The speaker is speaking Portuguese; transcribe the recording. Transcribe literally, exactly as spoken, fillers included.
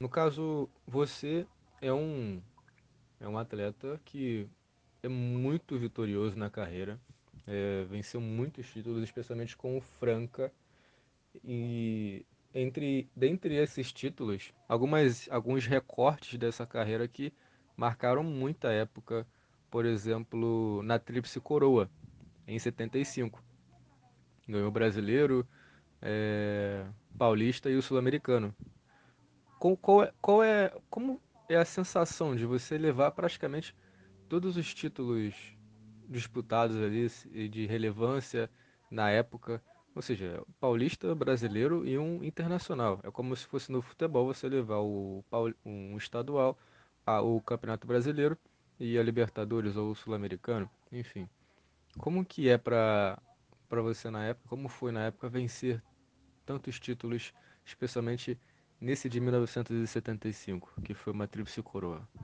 No caso, você é um, é um atleta que é muito vitorioso na carreira, é, venceu muitos títulos, especialmente com o Franca. E entre dentre esses títulos, algumas, alguns recortes dessa carreira que marcaram muita época, por exemplo, na Tríplice Coroa, em setenta e cinco. Ganhou o Brasileiro, é, Paulista e o Sul-Americano. Qual, qual é, qual é, como é a sensação de você levar praticamente todos os títulos disputados ali e de relevância na época, ou seja, paulista, brasileiro e um internacional. É como se fosse no futebol você levar o paul- um estadual, a, o Campeonato Brasileiro e a Libertadores ou o Sul-Americano, enfim. Como que é para para você na época? Como foi na época vencer tantos títulos, especialmente nesse de mil novecentos e setenta e cinco, que foi uma tríplice coroa?